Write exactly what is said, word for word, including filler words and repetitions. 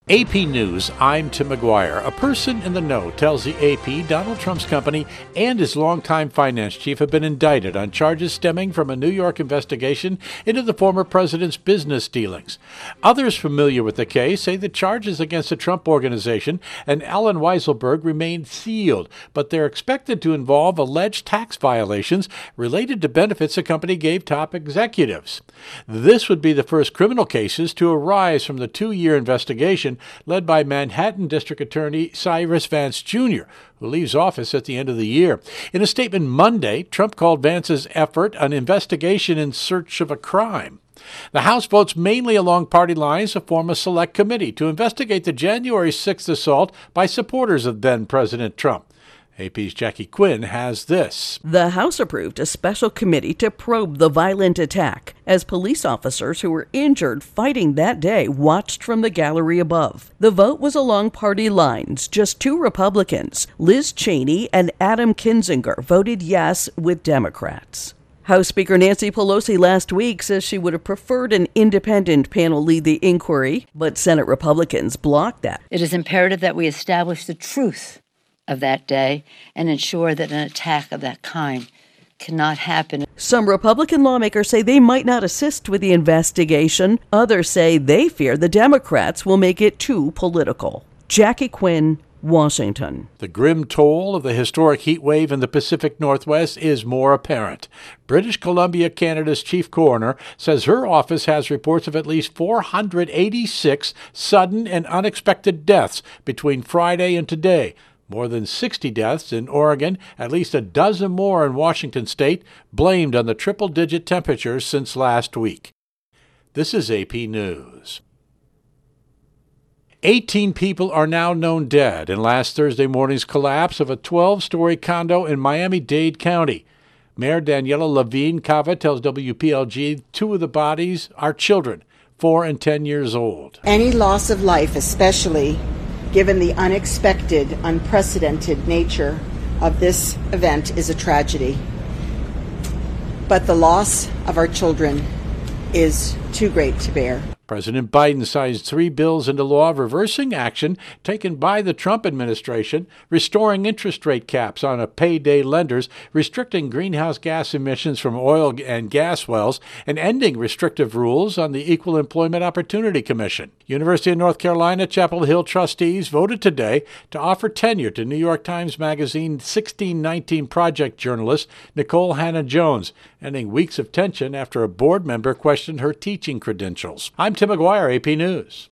A P News, I'm Tim McGuire. A person in the know tells the A P Donald Trump's company and his longtime finance chief have been indicted on charges stemming from a New York investigation into the former president's business dealings. Others familiar with the case say the charges against the Trump Organization and Allen Weisselberg remain sealed, but they're expected to involve alleged tax violations related to benefits the company gave top executives. This would be the first criminal cases to arise from the two-year investigation led by Manhattan District Attorney Cyrus Vance Junior, who leaves office at the end of the year. In a statement Monday, Trump called Vance's effort an investigation in search of a crime. The House votes mainly along party lines to form a select committee to investigate the January sixth assault by supporters of then-President Trump. A P's Jackie Quinn has this. The House approved a special committee to probe the violent attack as police officers who were injured fighting that day watched from the gallery above. The vote was along party lines. Just two Republicans, Liz Cheney and Adam Kinzinger, voted yes with Democrats. House Speaker Nancy Pelosi last week says she would have preferred an independent panel lead the inquiry, but Senate Republicans blocked that. It is imperative that we establish the truth of that day and ensure that an attack of that kind cannot happen. Some Republican lawmakers say they might not assist with the investigation. Others say they fear the Democrats will make it too political. Jackie Quinn, Washington. The grim toll of the historic heat wave in the Pacific Northwest is more apparent. British Columbia, Canada's chief coroner, says her office has reports of at least four hundred eighty-six sudden and unexpected deaths between Friday and today. More than sixty deaths in Oregon, at least a dozen more in Washington state, blamed on the triple-digit temperatures since last week. This is A P News. eighteen people are now known dead in last Thursday morning's collapse of a twelve-story condo in Miami-Dade County. Mayor Daniela Levine Cava tells W P L G two of the bodies are children, four and ten years old. Any loss of life, especially given the unexpected, unprecedented nature of this event, is a tragedy. But the loss of our children is too great to bear. President Biden signed three bills into law reversing action taken by the Trump administration, restoring interest rate caps on a payday lenders, restricting greenhouse gas emissions from oil and gas wells, and ending restrictive rules on the Equal Employment Opportunity Commission. University of North Carolina Chapel Hill trustees voted today to offer tenure to New York Times Magazine sixteen nineteen project journalist Nicole Hannah-Jones, ending weeks of tension after a board member questioned her teaching credentials. I'm Tim McGuire, A P News.